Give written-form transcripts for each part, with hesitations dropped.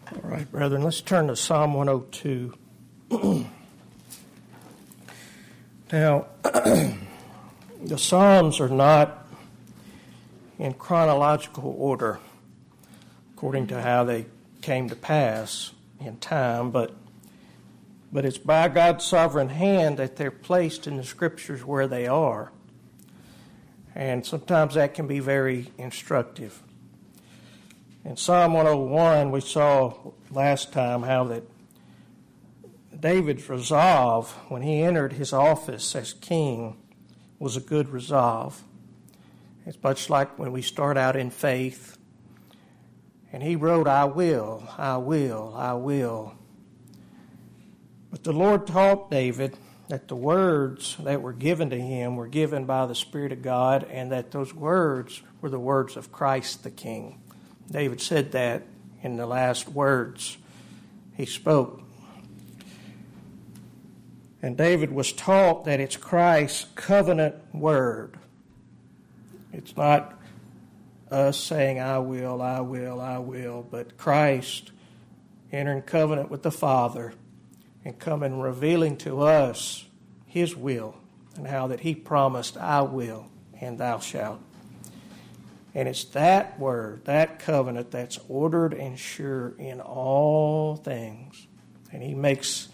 All right, brethren, let's turn to Psalm 102. Now, the Psalms are not in chronological order according to how they came to pass in time, but it's by God's sovereign hand that they're placed in the Scriptures where they are. And sometimes that can be very instructive. In Psalm 101, we saw last time how that David's resolve when he entered his office as king was a good resolve. It's much like when we start out in faith, and he wrote, I will, I will, I will. But the Lord taught David that the words that were given to him were given by the Spirit of God, and that those words were the words of Christ the King. David said that in the last words he spoke. And David was taught that it's Christ's covenant word. It's not us saying, I will, I will, I will, but Christ entering covenant with the Father and coming revealing to us His will and how that He promised, I will, and thou shalt. And it's that word, that covenant, that's ordered and sure in all things. And He makes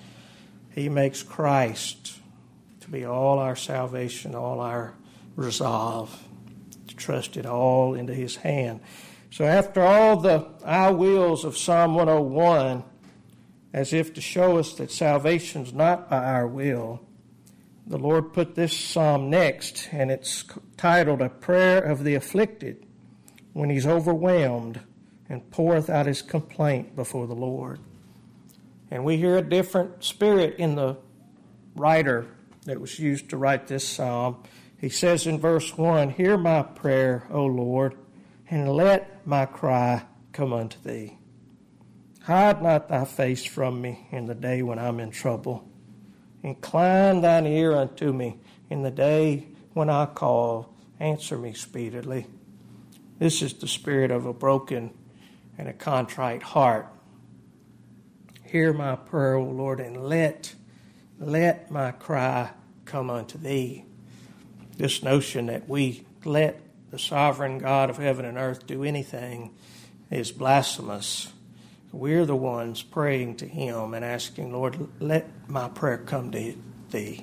Christ to be all our salvation, all our resolve, to trust it all into His hand. So after all the I wills of Psalm 101, as if to show us that salvation's not by our will, the Lord put this psalm next, and it's titled A Prayer of the Afflicted, when he's overwhelmed and poureth out his complaint before the Lord. And we hear a different spirit in the writer that was used to write this psalm. He says in verse 1, Hear my prayer, O Lord, and let my cry come unto thee. Hide not thy face from me in the day when I'm in trouble. Incline thine ear unto me in the day when I call. Answer me speedily. This is the spirit of a broken and a contrite heart. Hear my prayer, O Lord, and let my cry come unto thee. This notion that we let the sovereign God of heaven and earth do anything is blasphemous. We're the ones praying to Him and asking, Lord, let my prayer come to thee.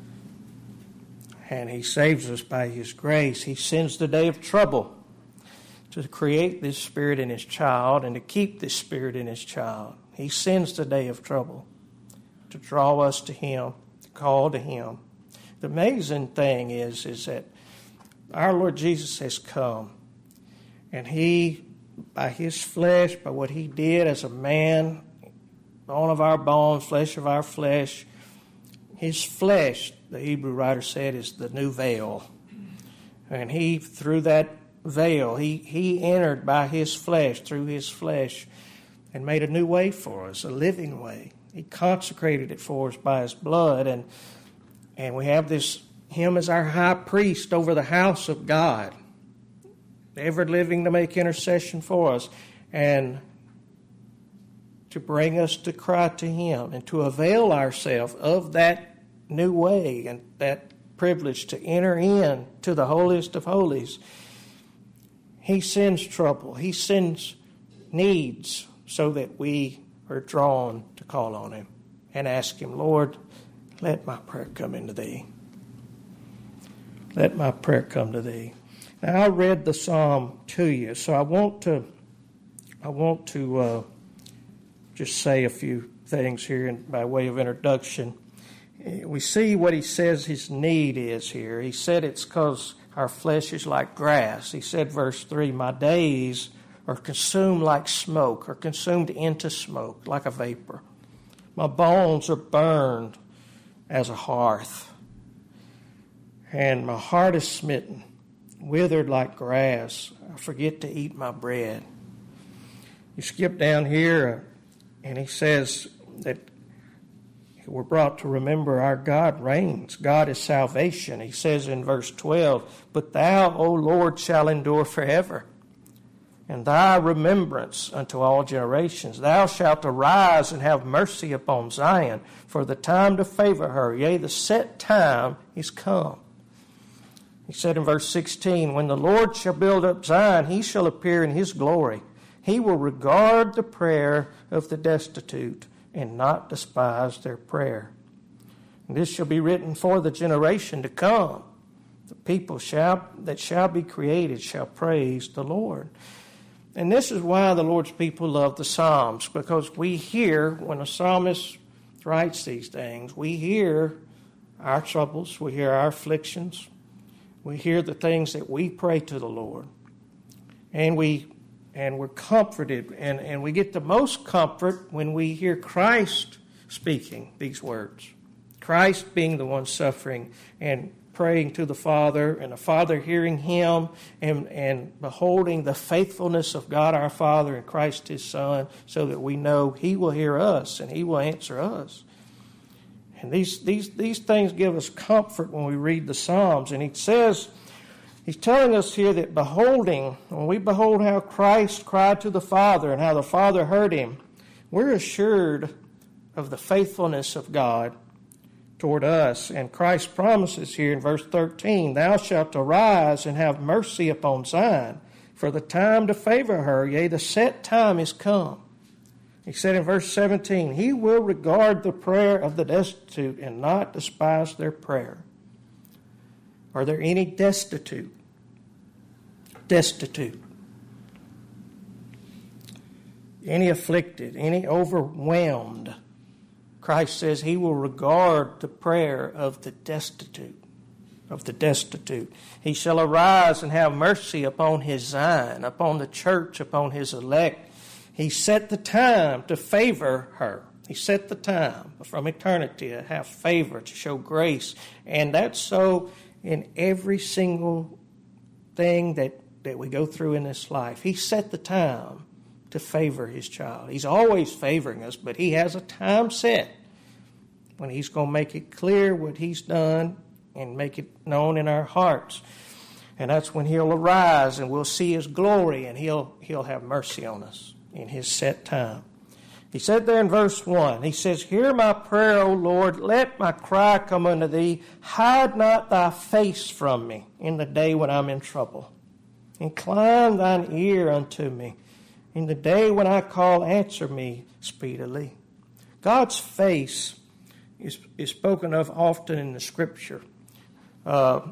And He saves us by His grace. He sends the day of trouble to create this spirit in His child and to keep this spirit in His child. He sends the day of trouble to draw us to Him, to call to Him. The amazing thing is that our Lord Jesus has come, and He, by His flesh, by what He did as a man, bone of our bones, flesh of our flesh, His flesh, the Hebrew writer said, is the new veil. And He, through that veil, he entered by His flesh, through His flesh, and made a new way for us, a living way. He consecrated it for us by His blood, and we have Him as our high priest over the house of God, ever living to make intercession for us and to bring us to cry to Him and to avail ourselves of that new way and that privilege to enter in to the holiest of holies. He sends trouble. He sends needs so that we are drawn to call on Him and ask Him, Lord, let my prayer come into thee. Let my prayer come to thee. Now, I read the psalm to you, so I want to just say a few things here by way of introduction. We see what he says his need is here. He said it's because our flesh is like grass. He said, verse 3, my days are consumed like smoke, or consumed into smoke, like a vapor. My bones are burned as a hearth, and my heart is smitten, withered like grass. I forget to eat my bread. You skip down here, and he says that we're brought to remember our God reigns. God is salvation. He says in verse 12, but thou, O Lord, shall endure forever. and thy remembrance unto all generations. Thou shalt arise and have mercy upon Zion, for the time to favor her, yea, the set time is come. He said in verse 16, when the Lord shall build up Zion, he shall appear in his glory. He will regard the prayer of the destitute and not despise their prayer. And this shall be written for the generation to come. The people that shall be created shall praise the Lord. And this is why the Lord's people love the Psalms, because we hear, when a psalmist writes these things, we hear our troubles, we hear our afflictions, we hear the things that we pray to the Lord. And we're comforted, and we get the most comfort when we hear Christ speaking these words. Christ being the one suffering and praying to the Father, and the Father hearing him, and beholding the faithfulness of God our Father and Christ his Son, so that we know he will hear us and he will answer us. And these things give us comfort when we read the Psalms. And he says, he's telling us here that when we behold how Christ cried to the Father and how the Father heard him, we're assured of the faithfulness of God toward us. And Christ promises here in verse 13, thou shalt arise and have mercy upon Zion, for the time to favor her, yea, the set time is come. He said in verse 17, he will regard the prayer of the destitute and not despise their prayer. Are there any destitute? Destitute. Any afflicted? Any overwhelmed? Christ says he will regard the prayer of the destitute. He shall arise and have mercy upon his Zion, upon the church, upon his elect. He set the time to favor her. He set the time from eternity to have favor, to show grace. And that's so in every single thing that we go through in this life. He set the time to favor his child. He's always favoring us, but he has a time set when he's going to make it clear what he's done and make it known in our hearts. And that's when he'll arise and we'll see his glory, and he'll have mercy on us in his set time. He said there in verse 1, he says, hear my prayer, O Lord, let my cry come unto thee. Hide not thy face from me in the day when I'm in trouble. Incline thine ear unto me. In the day when I call, answer me speedily. God's face is spoken of often in the Scripture. The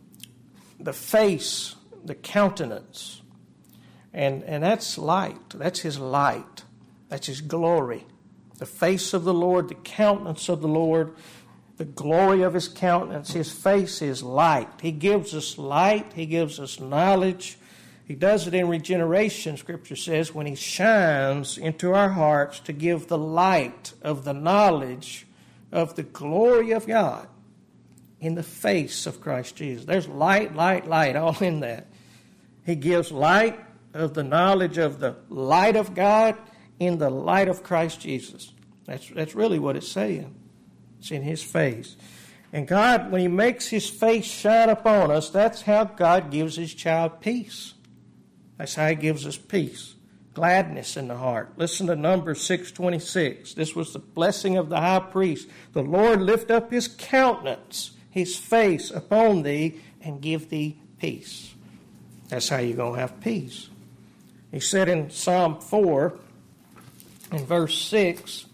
face, the countenance, and that's light. That's his light. That's his glory. The face of the Lord, the countenance of the Lord, the glory of his countenance. His face is light. He gives us light. He gives us knowledge. He does it in regeneration, Scripture says, when he shines into our hearts to give the light of the knowledge of the glory of God in the face of Christ Jesus. There's light, light, light all in that. He gives light of the knowledge of the light of God in the light of Christ Jesus. That's really what it's saying. It's in his face. And God, when he makes his face shine upon us, that's how God gives his child peace. That's how he gives us peace, gladness in the heart. Listen to Numbers 6:26. This was the blessing of the high priest. The Lord lift up his countenance, his face upon thee, and give thee peace. That's how you're going to have peace. He said in Psalm 4, in verse 6,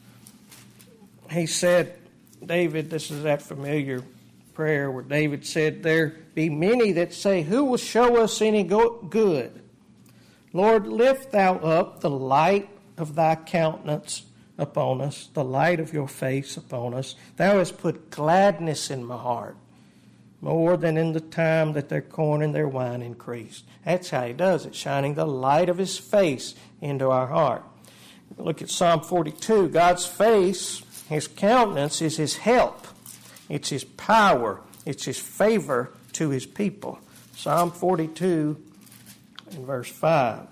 he said, David, this is that familiar prayer where David said, there be many that say, who will show us any good? Lord, lift thou up the light of thy countenance upon us, the light of your face upon us. Thou hast put gladness in my heart, more than in the time that their corn and their wine increased. That's how he does it, shining the light of his face into our heart. Look at Psalm 42. God's face, his countenance, is his help. It's his power. It's his favor to his people. Psalm 42 in verse 5.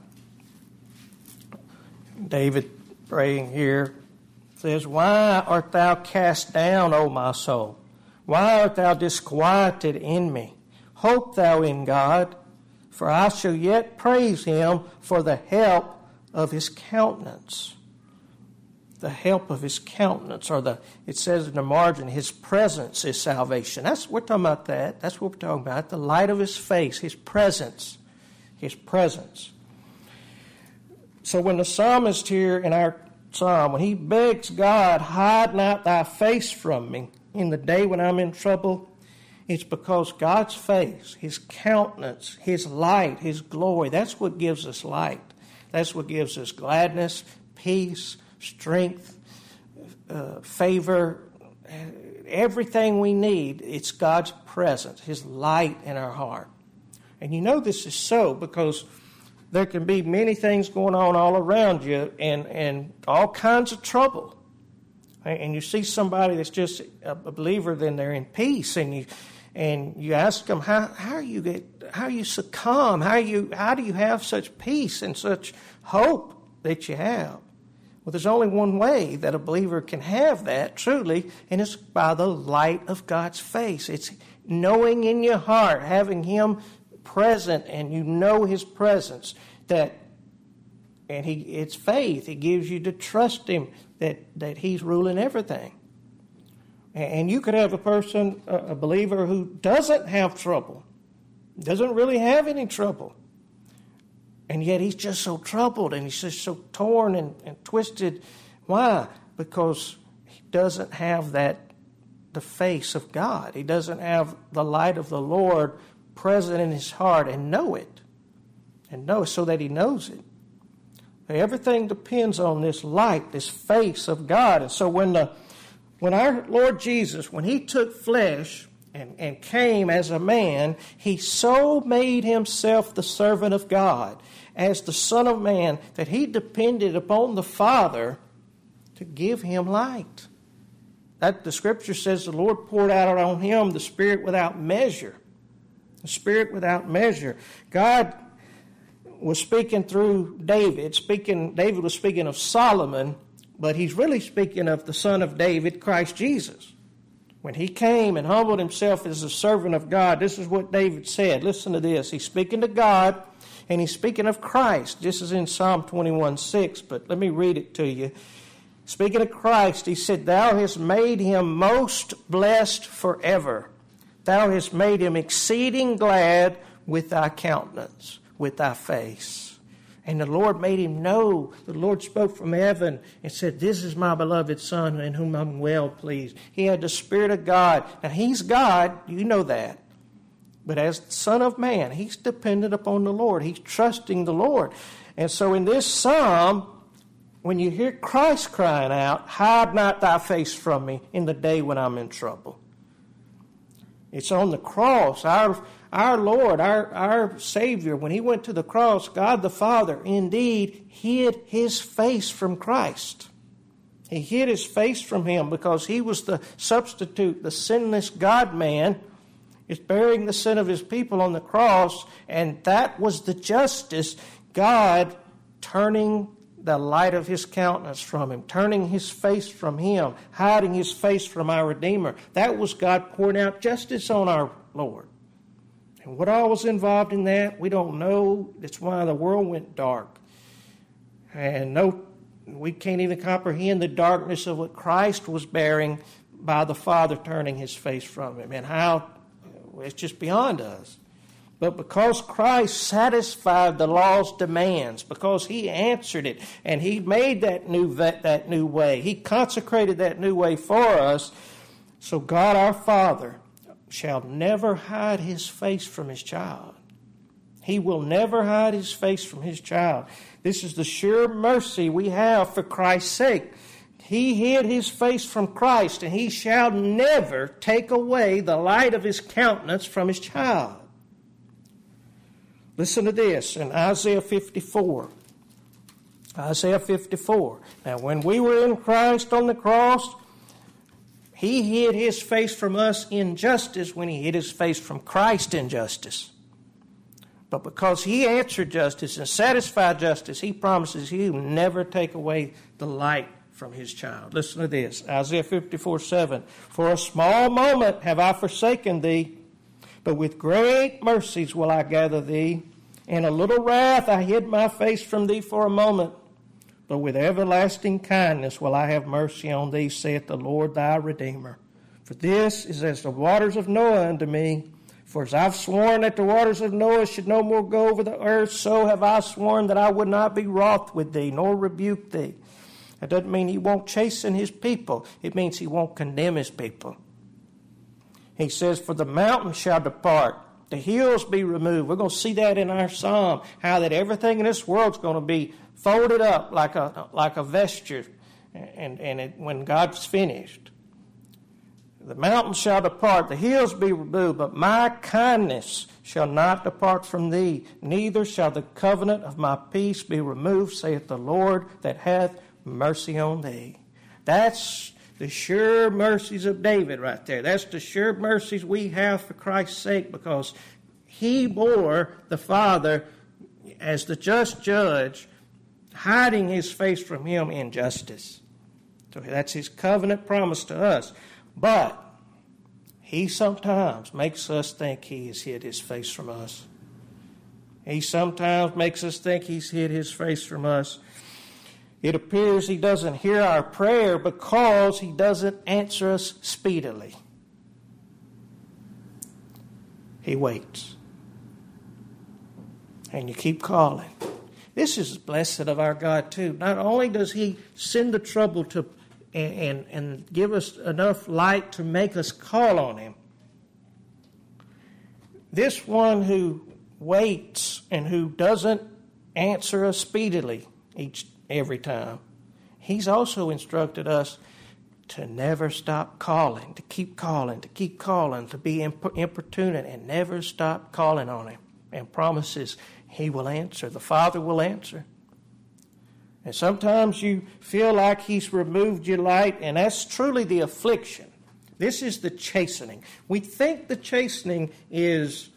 David praying here says, why art thou cast down, O my soul? Why art thou disquieted in me? Hope thou in God, For I shall yet praise him for the help of his countenance. The help of his countenance, or it says in the margin, his presence is salvation. We're talking about that. That's what we're talking about. The light of his face, his presence. His presence. So when the psalmist here in our psalm, when he begs God, hide not thy face from me in the day when I'm in trouble, it's because God's face, his countenance, his light, his glory, that's what gives us light. That's what gives us gladness, peace, strength, favor, everything we need. It's God's presence, his light in our heart. And you know this is so because there can be many things going on all around you and all kinds of trouble. And you see somebody that's just a believer, then they're in peace, and you ask them, how you succumb? How do you have such peace and such hope that you have? Well, there's only one way that a believer can have that truly, and it's by the light of God's face. It's knowing in your heart, having him present, and you know his presence, it's faith. He gives you to trust him that he's ruling everything. And you could have a person, a believer, who doesn't have trouble, doesn't really have any trouble, and yet he's just so troubled and he's just so torn and twisted. Why? Because he doesn't have the face of God. He doesn't have the light of the Lord present in his heart and know it. And know so that he knows it. Everything depends on this light, this face of God. And so when our Lord Jesus, when he took flesh and came as a man, he so made himself the servant of God as the Son of Man that he depended upon the Father to give him light. That the Scripture says the Lord poured out on him the Spirit without measure. The Spirit without measure. God was speaking through David. David was speaking of Solomon, but he's really speaking of the son of David, Christ Jesus. When he came and humbled himself as a servant of God, this is what David said. Listen to this. He's speaking to God, and he's speaking of Christ. This is in Psalm 21:6, but let me read it to you. Speaking of Christ, he said, Thou hast made him most blessed forever. Thou hast made him exceeding glad with thy countenance, with thy face. And the Lord made him know. The Lord spoke from heaven and said, This is my beloved Son in whom I'm well pleased. He had the Spirit of God. Now, he's God. You know that. But as the Son of Man, he's dependent upon the Lord. He's trusting the Lord. And so in this psalm, when you hear Christ crying out, hide not thy face from me in the day when I'm in trouble. It's on the cross. Our Lord, our Savior, when he went to the cross, God the Father indeed hid his face from Christ. He hid his face from him because he was the substitute, the sinless God-man, is bearing the sin of his people on the cross, and that was the justice, God turning the light of his countenance from him, turning his face from him, hiding his face from our Redeemer. That was God pouring out justice on our Lord. And what all was involved in that, we don't know. That's why the world went dark. And we can't even comprehend the darkness of what Christ was bearing by the Father turning his face from him, and how it's just beyond us. But because Christ satisfied the law's demands, because he answered it, and he made that new way, he consecrated that new way for us, so God our Father shall never hide his face from his child. He will never hide his face from his child. This is the sure mercy we have for Christ's sake. He hid his face from Christ, and he shall never take away the light of his countenance from his child. Listen to this in Isaiah 54. Isaiah 54. Now, when we were in Christ on the cross, he hid his face from us in justice when he hid his face from Christ in justice. But because he answered justice and satisfied justice, he promises he will never take away the light from his child. Listen to this, Isaiah 54:7. For a small moment have I forsaken thee, but with great mercies will I gather thee. In a little wrath I hid my face from thee for a moment, but with everlasting kindness will I have mercy on thee, saith the Lord thy Redeemer. For this is as the waters of Noah unto me. For as I've sworn that the waters of Noah should no more go over the earth, so have I sworn that I would not be wroth with thee, nor rebuke thee. That doesn't mean he won't chasten his people. It means he won't condemn his people. He says, for the mountains shall depart, the hills be removed. We're going to see that in our psalm, how that everything in this world's going to be folded up like a vesture when God's finished. The mountains shall depart, the hills be removed, but my kindness shall not depart from thee, neither shall the covenant of my peace be removed, saith the Lord that hath mercy on thee. That's the sure mercies of David right there. That's the sure mercies we have for Christ's sake, because he bore the Father as the just judge, hiding his face from him in justice. So that's his covenant promise to us. But he sometimes makes us think he has hid his face from us. He sometimes makes us think he's hid his face from us. It appears he doesn't hear our prayer because he doesn't answer us speedily. He waits. And you keep calling. This is blessed of our God too. Not only does he send the trouble to and give us enough light to make us call on him. This one who waits and who doesn't answer us speedily every time, he's also instructed us to never stop calling, to keep calling, to be importunate and never stop calling on him, and promises he will answer. The Father will answer. And sometimes you feel like he's removed your light, and that's truly the affliction. This is the chastening. We think the chastening is,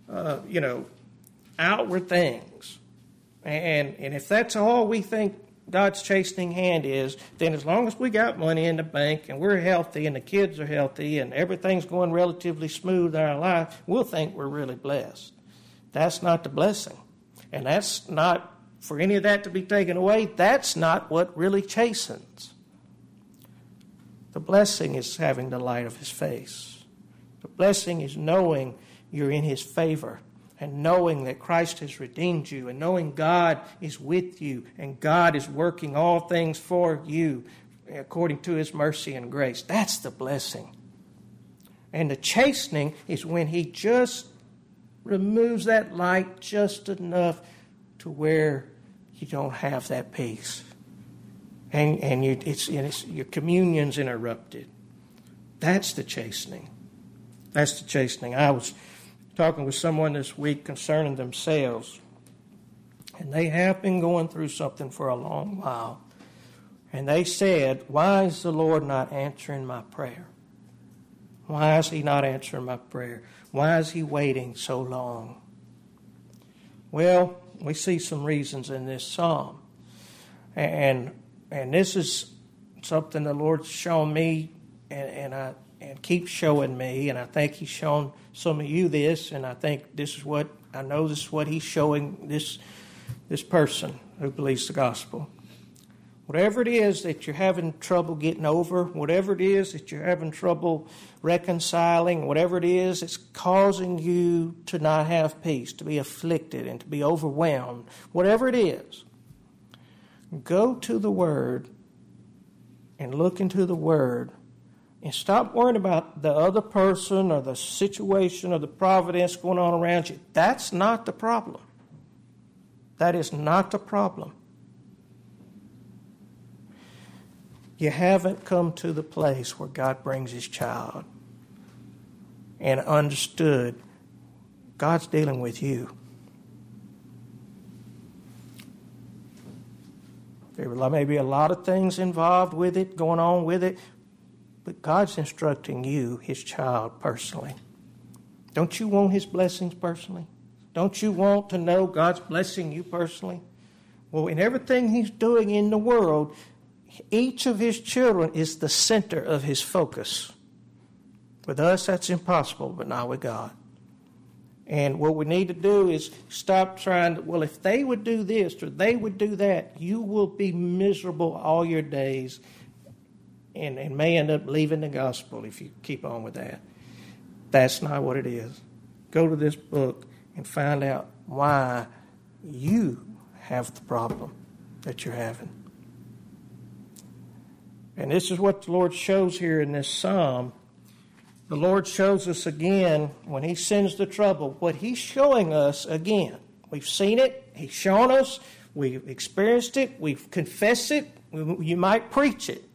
outward things. And if that's all we think God's chastening hand is, then as long as we got money in the bank and we're healthy and the kids are healthy and everything's going relatively smooth in our life, we'll think we're really blessed. That's not the blessing. And that's not, for any of that to be taken away, that's not what really chastens. The blessing is having the light of his face. The blessing is knowing you're in his favor and knowing that Christ has redeemed you and knowing God is with you and God is working all things for you according to his mercy and grace. That's the blessing. And the chastening is when he just removes that light just enough to where you don't have that peace. And your communion's interrupted. That's the chastening. That's the chastening. I was talking with someone this week concerning themselves. And they have been going through something for a long while. And they said, why is the Lord not answering my prayer? Why is he not answering my prayer? Why is he waiting so long? Well, we see some reasons in this psalm. And this is something the Lord's shown me and keeps showing me. And I think he's shown some of you this. And I think this is what he's showing this person who believes the gospel. Whatever it is that you're having trouble getting over, whatever it is that you're having trouble reconciling, whatever it is that's causing you to not have peace, to be afflicted and to be overwhelmed, whatever it is, go to the Word and look into the Word and stop worrying about the other person or the situation or the providence going on around you. That's not the problem. That is not the problem. You haven't come to the place where God brings his child and understood God's dealing with you. There may be a lot of things involved with it, going on with it, but God's instructing you, his child, personally. Don't you want his blessings personally? Don't you want to know God's blessing you personally? Well, in everything he's doing in the world, each of his children is the center of his focus. With us, that's impossible, but not with God. And what we need to do is stop trying to, well, if they would do this or they would do that, you will be miserable all your days and may end up leaving the gospel if you keep on with that. That's not what it is. Go to this book and find out why you have the problem that you're having. And this is what the Lord shows here in this psalm. The Lord shows us again when He sends the trouble, what He's showing us again. We've seen it. He's shown us. We've experienced it. We've confessed it. You might preach it.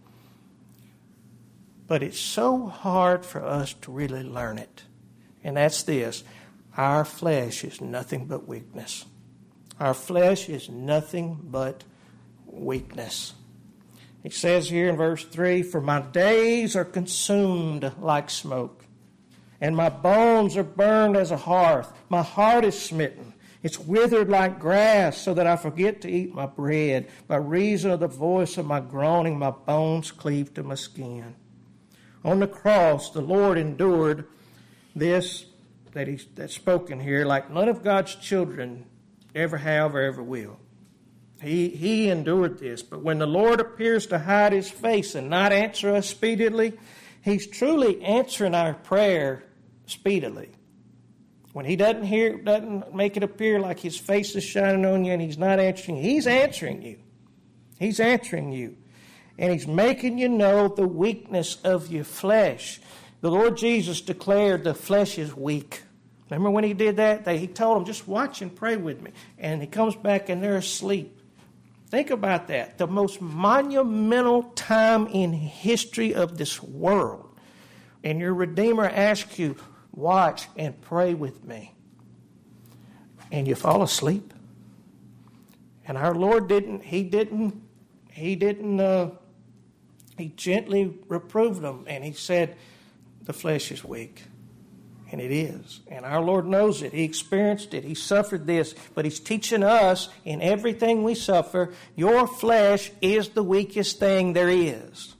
But it's so hard for us to really learn it. And that's this. Our flesh is nothing but weakness. Our flesh is nothing but weakness. He says here in verse 3, "For my days are consumed like smoke, and my bones are burned as a hearth. My heart is smitten. It's withered like grass, so that I forget to eat my bread. By reason of the voice of my groaning, my bones cleave to my skin." On the cross, the Lord endured this that's spoken here like none of God's children ever have or ever will. He endured this. But when the Lord appears to hide His face and not answer us speedily, He's truly answering our prayer speedily. When He doesn't make it appear like His face is shining on you and He's not answering you, He's answering you. He's answering you. And He's making you know the weakness of your flesh. The Lord Jesus declared the flesh is weak. Remember when He did that? He told them, just watch and pray with me. And He comes back and they're asleep. Think about that. The most monumental time in history of this world. And your Redeemer asks you, watch and pray with me. And you fall asleep. And our Lord He gently reproved them. And He said, the flesh is weak. And it is. And our Lord knows it. He experienced it. He suffered this. But He's teaching us in everything we suffer, your flesh is the weakest thing there is.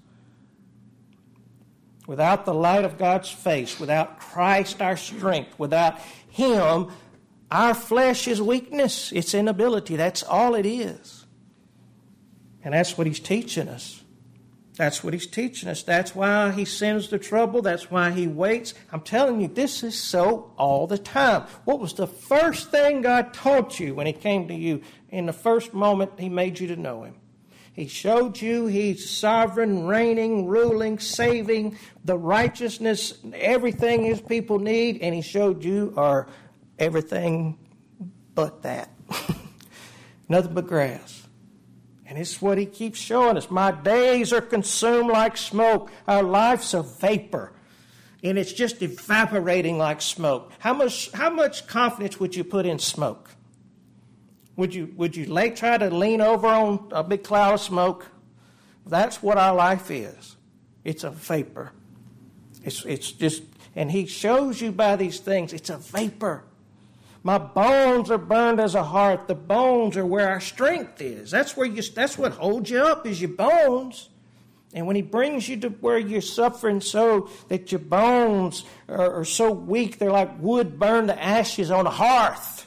Without the light of God's face, without Christ our strength, without Him, our flesh is weakness. It's inability. That's all it is. And that's what He's teaching us. That's what He's teaching us. That's why He sends the trouble. That's why He waits. I'm telling you, this is so all the time. What was the first thing God taught you when He came to you in the first moment He made you to know Him? He showed you He's sovereign, reigning, ruling, saving, the righteousness, everything His people need, and He showed you are everything but that. Nothing but grass. And it's what He keeps showing us. My days are consumed like smoke. Our life's a vapor. And it's just evaporating like smoke. How much confidence would you put in smoke? Would you try to lean over on a big cloud of smoke? That's what our life is. It's a vapor. It's just, and He shows you by these things, it's a vapor. My bones are burned as a hearth. The bones are where our strength is. That's what holds you up is your bones. And when He brings you to where you're suffering so that your bones are so weak, they're like wood burned to ashes on a hearth.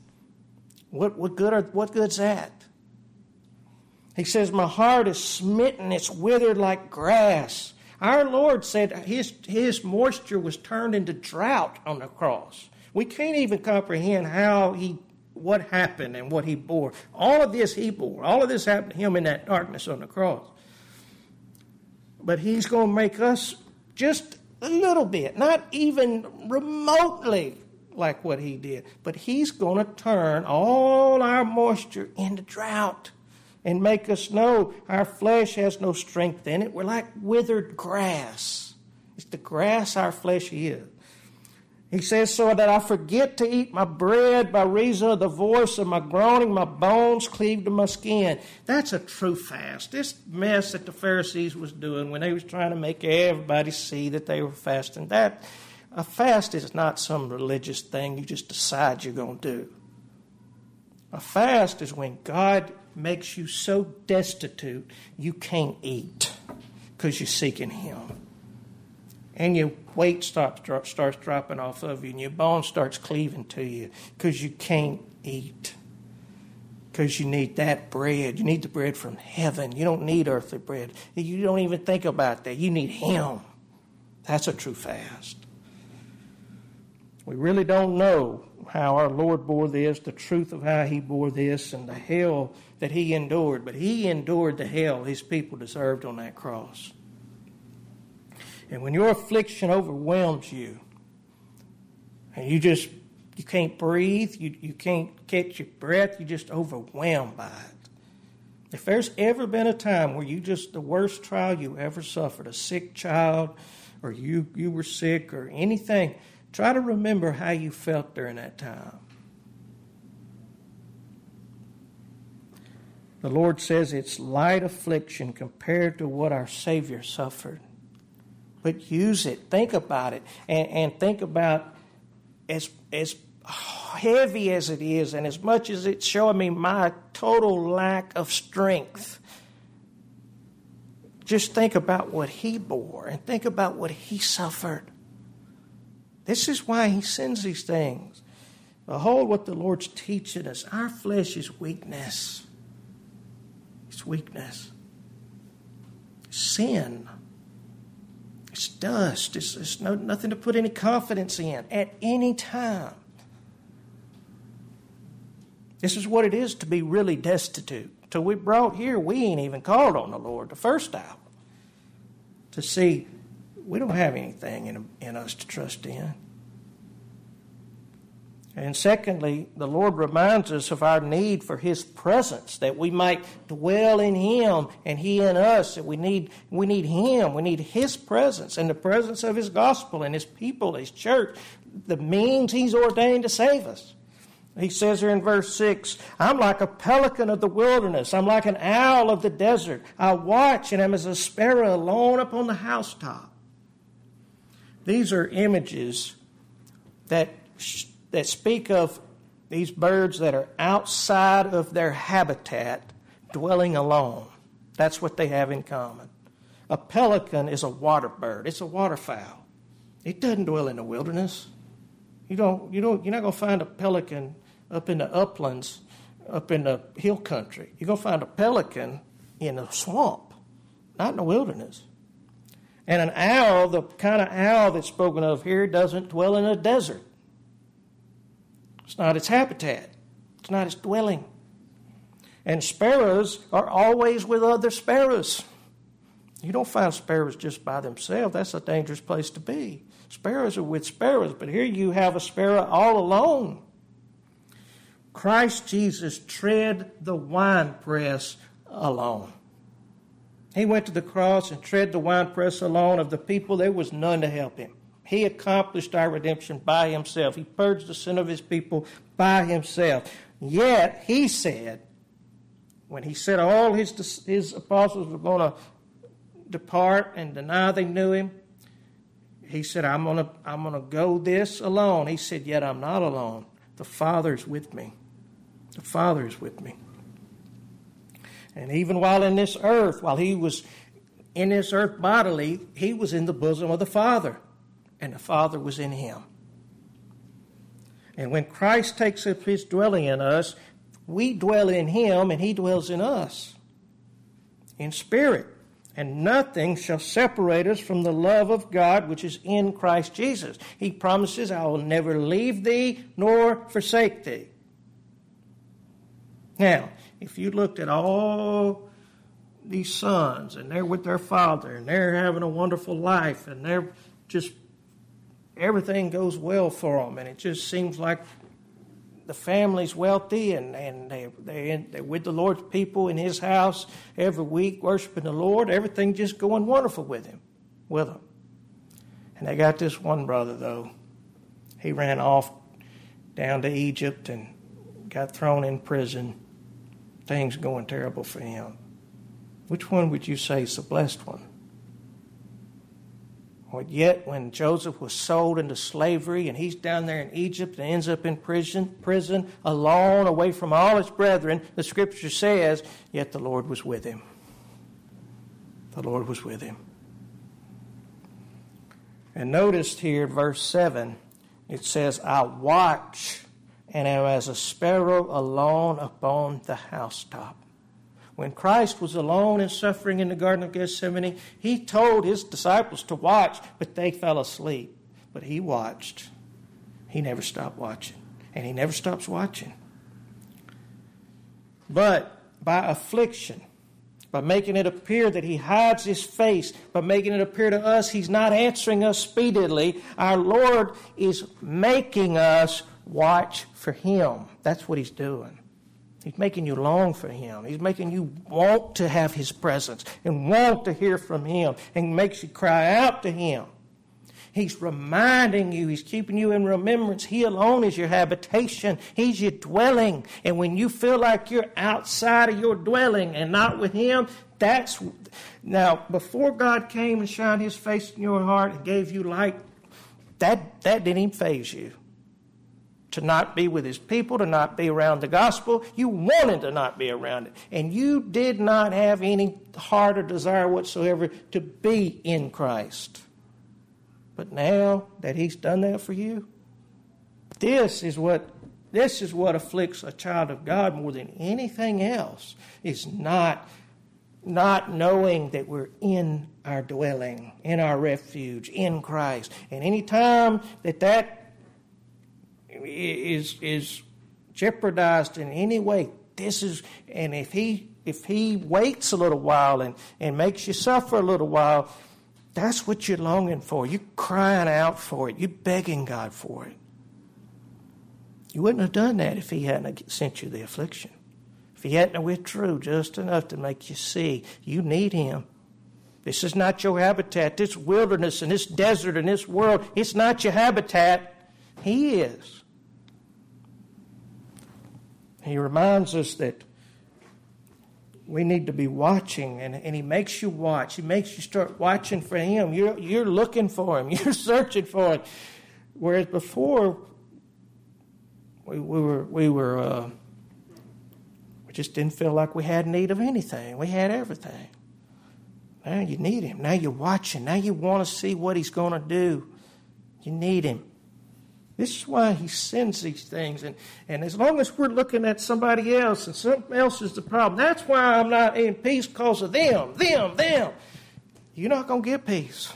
What good's that? He says, my heart is smitten. It's withered like grass. Our Lord said His moisture was turned into drought on the cross. We can't even comprehend what happened and what He bore. All of this He bore. All of this happened to Him in that darkness on the cross. But He's going to make us just a little bit, not even remotely like what He did. But He's going to turn all our moisture into drought and make us know our flesh has no strength in it. We're like withered grass. It's the grass our flesh is. He says, so that I forget to eat my bread by reason of the voice of my groaning, my bones cleave to my skin. That's a true fast. This mess that the Pharisees was doing when they was trying to make everybody see that they were fasting, a fast is not some religious thing you just decide you're going to do. A fast is when God makes you so destitute you can't eat because you're seeking Him. and your weight starts dropping off of you, and your bone starts cleaving to you because you can't eat. Because you need that bread. You need the bread from heaven. You don't need earthly bread. You don't even think about that. You need Him. That's a true fast. We really don't know how our Lord bore this, the truth of how He bore this, and the hell that He endured. But He endured the hell His people deserved on that cross. And when your affliction overwhelms you, and you can't breathe, you can't catch your breath, you're just overwhelmed by it. If there's ever been a time where the worst trial you ever suffered, a sick child, or you were sick, or anything, try to remember how you felt during that time. The Lord says it's light affliction compared to what our Savior suffered. But use it, think about it, and think about as heavy as it is, and as much as it's showing me my total lack of strength, just think about what He bore and think about what He suffered. This is why He sends these things. Behold what the Lord's teaching us. Our flesh is weakness. It's weakness. Sin. It's dust. It's nothing to put any confidence in at any time. This is what it is to be really destitute. Till we brought here, we ain't even called on the Lord the first hour. To see we don't have anything in us to trust in. And secondly, the Lord reminds us of our need for His presence, that we might dwell in Him and He in us. That we need Him. We need His presence and the presence of His gospel and His people, His church, the means He's ordained to save us. He says here in verse 6, I'm like a pelican of the wilderness. I'm like an owl of the desert. I watch and am as a sparrow alone upon the housetop. These are images that speak of these birds that are outside of their habitat, dwelling alone. That's what they have in common. A pelican is a water bird. It's a waterfowl. It doesn't dwell in the wilderness. You're not going to find a pelican up in the uplands, up in the hill country. You're going to find a pelican in a swamp, not in the wilderness. And an owl, the kind of owl that's spoken of here, doesn't dwell in a desert. It's not its habitat. It's not its dwelling. And sparrows are always with other sparrows. You don't find sparrows just by themselves. That's a dangerous place to be. Sparrows are with sparrows, but here you have a sparrow all alone. Christ Jesus tread the winepress alone. He went to the cross and tread the winepress alone. Of the people, there was none to help Him. He accomplished our redemption by Himself. He purged the sin of His people by Himself. Yet, He said, when He said all His apostles were going to depart and deny they knew Him, He said, I'm gonna go this alone. He said, yet I'm not alone. The Father is with me. The Father is with me. And even while in this earth, while He was in this earth bodily, He was in the bosom of the Father. And the Father was in Him. And when Christ takes up His dwelling in us, we dwell in Him and He dwells in us in spirit. And nothing shall separate us from the love of God which is in Christ Jesus. He promises, I will never leave thee nor forsake thee. Now, if you looked at all these sons and they're with their father and they're having a wonderful life and they're just, everything goes well for them and it just seems like the family's wealthy and they're with the Lord's people in His house every week, worshiping the Lord. Everything just going wonderful with them. And they got this one brother, though. He ran off down to Egypt and got thrown in prison. Things going terrible for him. Which one would you say is the blessed one? Or yet, when Joseph was sold into slavery and he's down there in Egypt and ends up in prison alone, away from all his brethren, the Scripture says, yet the Lord was with him. The Lord was with him. And notice here, verse 7, it says, I watch and am as a sparrow alone upon the housetop. When Christ was alone and suffering in the Garden of Gethsemane, he told his disciples to watch, but they fell asleep. But he watched. He never stopped watching, and he never stops watching. But by affliction, by making it appear that he hides his face, by making it appear to us he's not answering us speedily, our Lord is making us watch for him. That's what he's doing. He's making you long for him. He's making you want to have his presence and want to hear from him, and makes you cry out to him. He's reminding you. He's keeping you in remembrance. He alone is your habitation. He's your dwelling. And when you feel like you're outside of your dwelling and not with him, now, before God came and shined his face in your heart and gave you light, that didn't even faze you. To not be with his people, to not be around the gospel. You wanted to not be around it. And you did not have any heart or desire whatsoever to be in Christ. But now that he's done that for you, this is what afflicts a child of God more than anything else, is not knowing that we're in our dwelling, in our refuge, in Christ. And any time that is jeopardized in any way, and if he waits a little while and makes you suffer a little while, that's what you're longing for. You're crying out for it. You're begging God for it. You wouldn't have done that if he hadn't sent you the affliction. If he hadn't withdrew just enough to make you see you need him. This is not your habitat. This wilderness and this desert and this world, it's not your habitat. He is. He reminds us that we need to be watching, and he makes you watch. He makes you start watching for him. You're looking for him. You're searching for him. Whereas before, we just didn't feel like we had need of anything. We had everything. Now you need him. Now you're watching. Now you want to see what he's going to do. You need him. This is why he sends these things. And as long as we're looking at somebody else and something else is the problem, that's why I'm not in peace because of them. You're not going to get peace.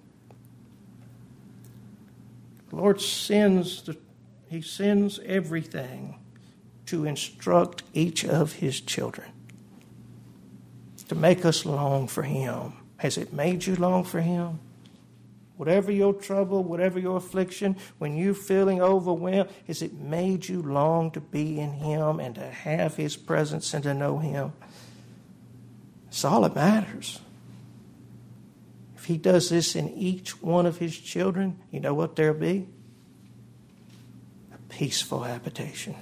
The Lord sends everything to instruct each of his children, to make us long for him. Has it made you long for him? Whatever your trouble, whatever your affliction, when you're feeling overwhelmed, has it made you long to be in him and to have his presence and to know him? It's all that matters. If he does this in each one of his children, you know what there'll be? A peaceful habitation.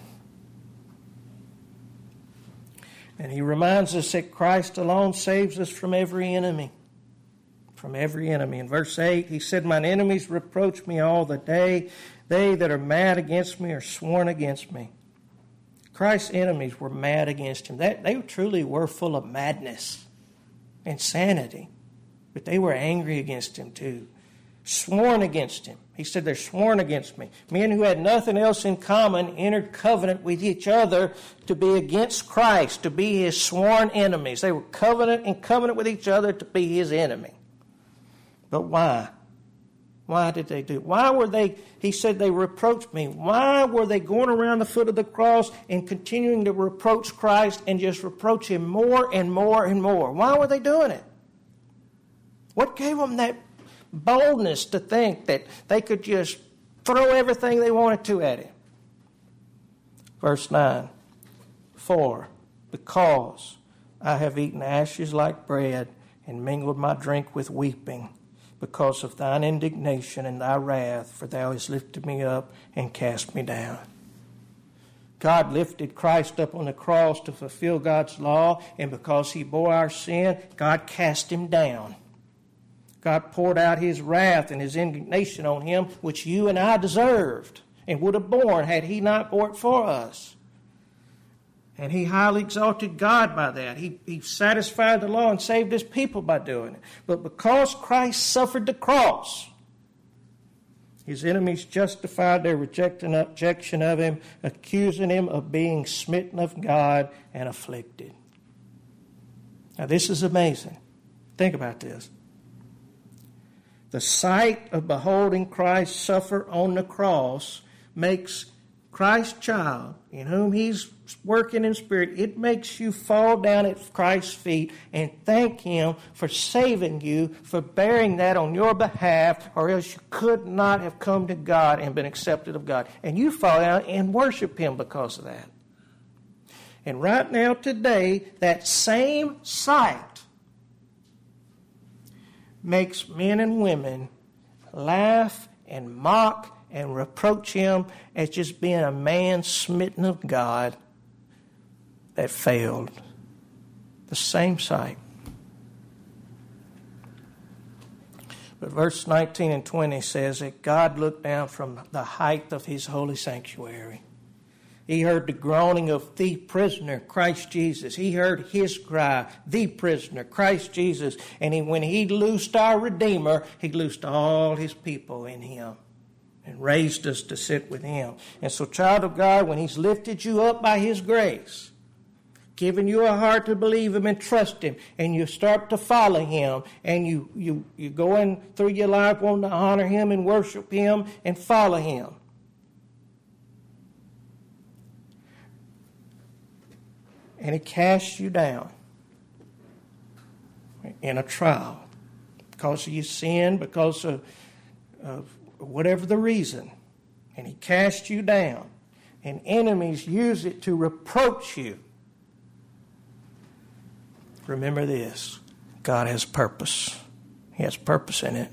And he reminds us that Christ alone saves us from every enemy. From every enemy. In verse 8, he said, mine enemies reproach me all the day. They that are mad against me are sworn against me. Christ's enemies were mad against him. They truly were full of madness, insanity. But they were angry against him too. Sworn against him. He said, they're sworn against me. Men who had nothing else in common entered covenant with each other to be against Christ, to be his sworn enemies. They were covenant with each other to be his enemy. But why? Why did they do it? Why were they, he said, they reproached me. Why were they going around the foot of the cross and continuing to reproach Christ and just reproach him more and more and more? Why were they doing it? What gave them that boldness to think that they could just throw everything they wanted to at him? Verse 9, for because I have eaten ashes like bread and mingled my drink with weeping, because of thine indignation and thy wrath, for thou hast lifted me up and cast me down. God lifted Christ up on the cross to fulfill God's law, and because he bore our sin, God cast him down. God poured out his wrath and his indignation on him, which you and I deserved and would have borne had he not bore it for us. And he highly exalted God by that. He satisfied the law and saved his people by doing it. But because Christ suffered the cross, His enemies justified their rejection of him, accusing him of being smitten of God and afflicted. Now this is amazing. Think about this. The sight of beholding Christ suffer on the cross makes Christ's child, in whom he's working in spirit, it makes you fall down at Christ's feet and thank him for saving you, for bearing that on your behalf, or else you could not have come to God and been accepted of God. And you fall down and worship him because of that. And right now, today, that same sight makes men and women laugh and mock and reproach him as just being a man smitten of God that failed. The same sight. But verse 19 and 20 says that God looked down from the height of his holy sanctuary. He heard the groaning of the prisoner, Christ Jesus. He heard his cry, the prisoner, Christ Jesus. And when he loosed our Redeemer, he loosed all his people in him and raised us to sit with him. And so, child of God, when he's lifted you up by his grace, given you a heart to believe him and trust him, and you start to follow him, and you going through your life wanting to honor him and worship him and follow him, and he casts you down in a trial because of your sin, because of whatever the reason, and he casts you down, and enemies use it to reproach you. Remember this: God has purpose. He has purpose in it.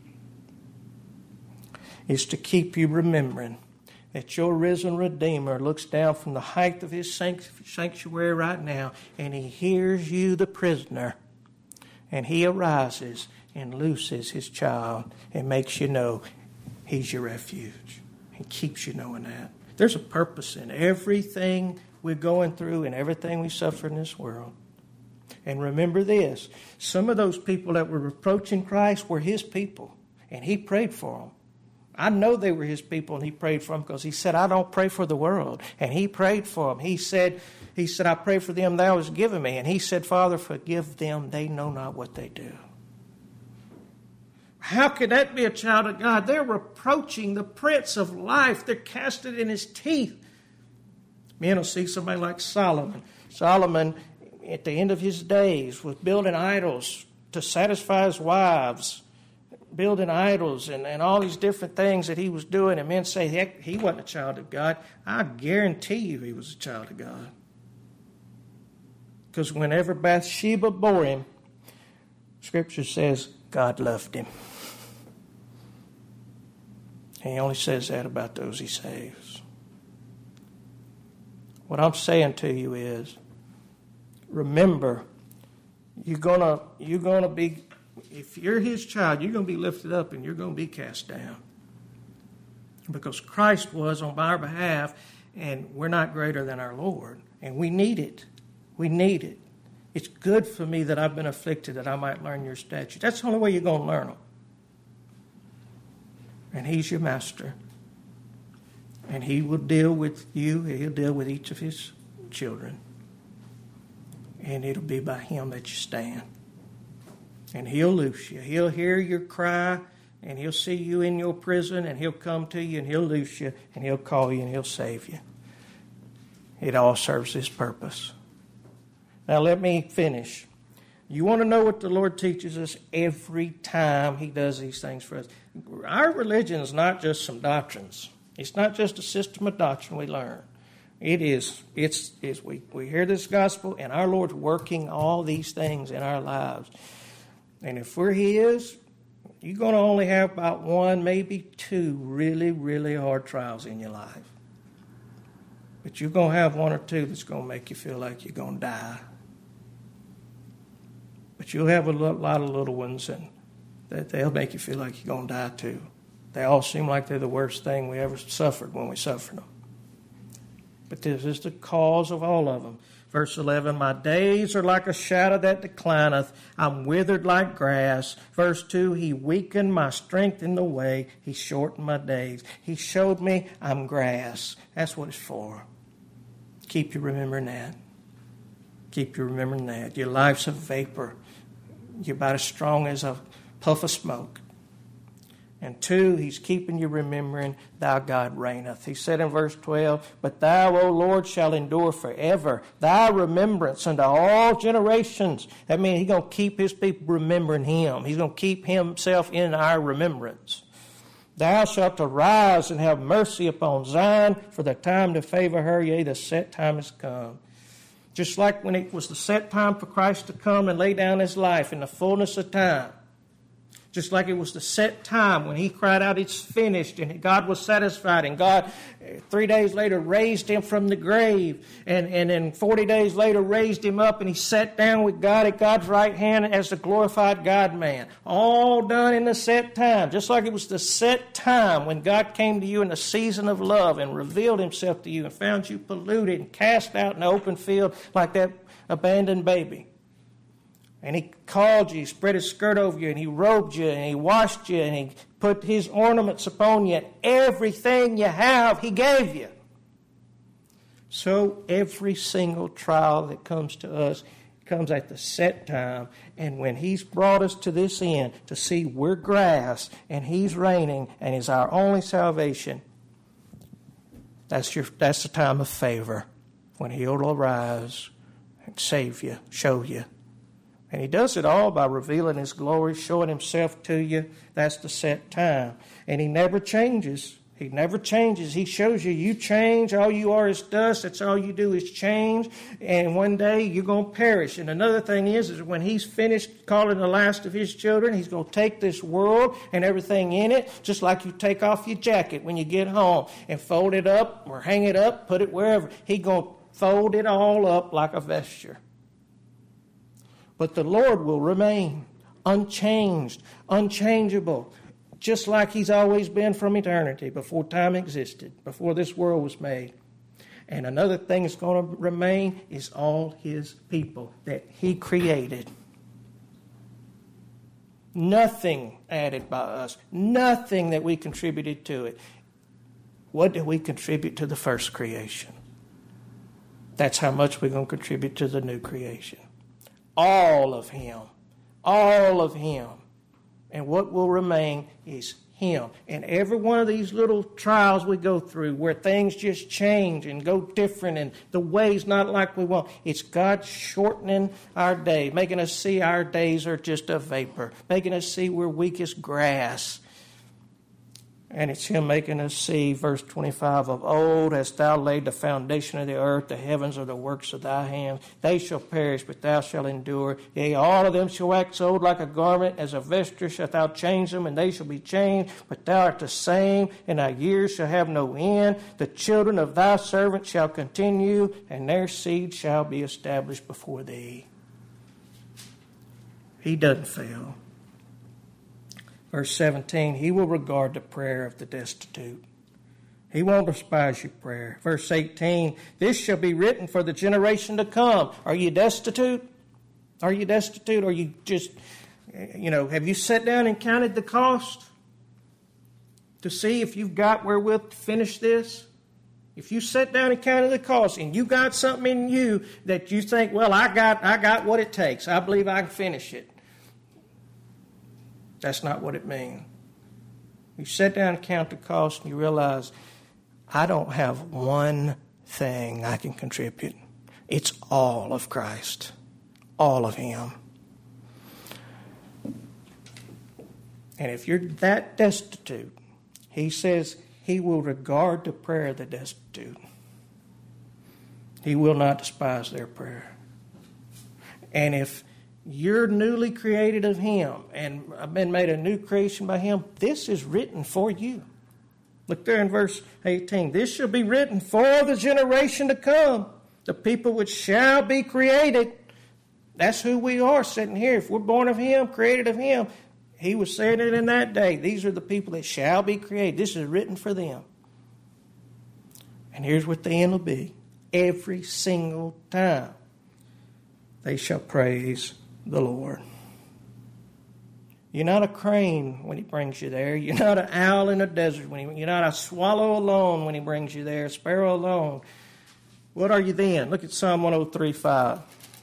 It's to keep you remembering that your risen Redeemer looks down from the height of his sanctuary right now, and he hears you, the prisoner, and he arises and looses his child and makes you know he's your refuge. He keeps you knowing that. There's a purpose in everything we're going through and everything we suffer in this world. And remember this: some of those people that were reproaching Christ were his people, and he prayed for them. I know they were his people, and he prayed for them because he said, I don't pray for the world. And he prayed for them. He said, I pray for them thou hast given me. And he said, Father, forgive them. They know not what they do. How could that be a child of God? They're reproaching the Prince of Life. They're casting it in his teeth. Men will see somebody like Solomon. Solomon, at the end of his days, was building idols to satisfy his wives, building idols and all these different things that he was doing. And men say, heck, he wasn't a child of God. I guarantee you he was a child of God. Because whenever Bathsheba bore him, Scripture says God loved him. And he only says that about those he saves. What I'm saying to you is, remember, you're gonna be, if you're his child, you're going to be lifted up and you're going to be cast down. Because Christ was on our behalf, and we're not greater than our Lord. And we need it. We need it. It's good for me that I've been afflicted, that I might learn your statutes. That's the only way you're going to learn them. And he's your master. And he will deal with you. He'll deal with each of his children. And it'll be by him that you stand. And he'll loose you. He'll hear your cry, and he'll see you in your prison, and he'll come to you, and he'll loose you, and he'll call you, and he'll save you. It all serves his purpose. Now let me finish. You want to know what the Lord teaches us every time he does these things for us? Our religion is not just some doctrines. It's not just a system of doctrine we learn. It's we hear this gospel, and our Lord's working all these things in our lives. And if we're his, you're going to only have about one, maybe two really, really hard trials in your life. But you're going to have one or two that's going to make you feel like you're going to die. But you'll have a lot of little ones, and that they'll make you feel like you're going to die too. They all seem like they're the worst thing we ever suffered when we suffered them. But this is the cause of all of them. Verse 11, my days are like a shadow that declineth. I'm withered like grass. Verse 2, he weakened my strength in the way. He shortened my days. He showed me I'm grass. That's what it's for. Keep you remembering that. Keep you remembering that. Your life's a vapor. You're about as strong as a puff of smoke. And 2, he's keeping you remembering, thou God reigneth. He said in verse 12, but thou, O Lord, shall endure forever. Thy remembrance unto all generations. That means he's going to keep his people remembering him. He's going to keep himself in our remembrance. Thou shalt arise and have mercy upon Zion, for the time to favor her, yea, the set time is come. Just like when it was the set time for Christ to come and lay down his life in the fullness of time. Just like it was the set time when he cried out, it's finished, and God was satisfied, and God 3 days later raised him from the grave, and then 40 days later raised him up, and he sat down with God at God's right hand as the glorified God-man. All done in the set time. Just like it was the set time when God came to you in the season of love and revealed himself to you and found you polluted and cast out in the open field like that abandoned baby. And he called you, he spread his skirt over you, and he robed you, and he washed you, and he put his ornaments upon you. Everything you have, he gave you. So every single trial that comes to us comes at the set time. And when he's brought us to this end, to see we're grass, and he's reigning, and is our only salvation, that's the time of favor, when he'll arise and save you, show you. And he does it all by revealing his glory, showing himself to you. That's the set time. And he never changes. He never changes. He shows you, you change. All you are is dust. That's all you do is change. And one day you're going to perish. And another thing is when he's finished calling the last of his children, he's going to take this world and everything in it, just like you take off your jacket when you get home and fold it up or hang it up, put it wherever. He's going to fold it all up like a vesture. But the Lord will remain unchanged, unchangeable, just like he's always been from eternity, before time existed, before this world was made. And another thing that's going to remain is all his people that he created. Nothing added by us, nothing that we contributed to it. What did we contribute to the first creation? That's how much we're going to contribute to the new creation. All of him. All of him. And what will remain is him. And every one of these little trials we go through where things just change and go different and the way's not like we want, it's God shortening our day, making us see our days are just a vapor, making us see we're weak as grass. And it's him making us see, verse 25, of old hast thou laid the foundation of the earth, the heavens are the works of thy hands. They shall perish, but thou shalt endure. Yea, all of them shall wax old like a garment, as a vesture shalt thou change them, and they shall be changed. But thou art the same, and thy years shall have no end. The children of thy servants shall continue, and their seed shall be established before thee. He doesn't fail. Verse 17, he will regard the prayer of the destitute. He won't despise your prayer. Verse 18, this shall be written for the generation to come. Are you destitute? Are you destitute? Or you just, have you sat down and counted the cost to see if you've got wherewith to finish this? If you sat down and counted the cost and you got something in you that you think, well, I got what it takes. I believe I can finish it. That's not what it means. You sit down and count the cost and you realize, I don't have one thing I can contribute. It's all of Christ. All of him. And if you're that destitute, he says he will regard the prayer of the destitute. He will not despise their prayer. And if you're newly created of him and I've been made a new creation by him, this is written for you. Look there in verse 18. This shall be written for the generation to come, the people which shall be created. That's who we are sitting here. If we're born of him, created of him, he was saying it in that day. These are the people that shall be created. This is written for them. And here's what the end will be. every single time. They shall praise the Lord. You're not a crane when he brings you there. You're not an owl in the desert. You're not a swallow alone when he brings you there, a sparrow alone. What are you then? Look at Psalm 103:5.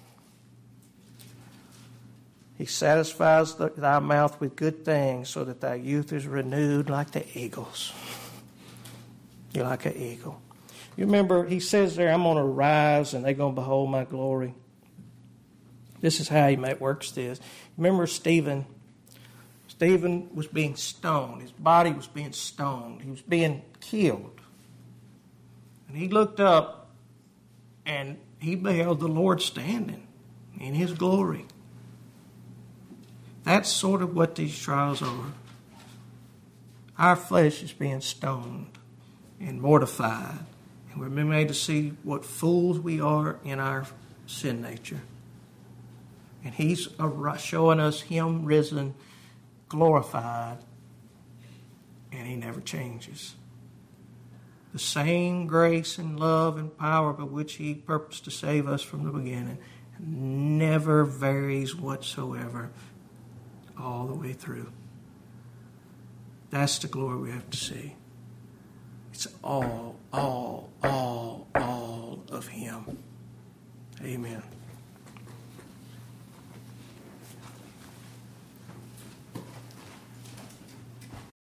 He satisfies thy mouth with good things so that thy youth is renewed like the eagles. You're like an eagle. You remember, he says there, I'm going to rise and they're going to behold my glory. This is how he works this. Remember Stephen? Stephen was being stoned. His body was being stoned. He was being killed. And he looked up and he beheld the Lord standing in his glory. That's sort of what these trials are. Our flesh is being stoned and mortified. And we're made to see what fools we are in our sin nature. And he's showing us him risen, glorified, and he never changes. The same grace and love and power by which he purposed to save us from the beginning never varies whatsoever all the way through. That's the glory we have to see. It's all of him. Amen.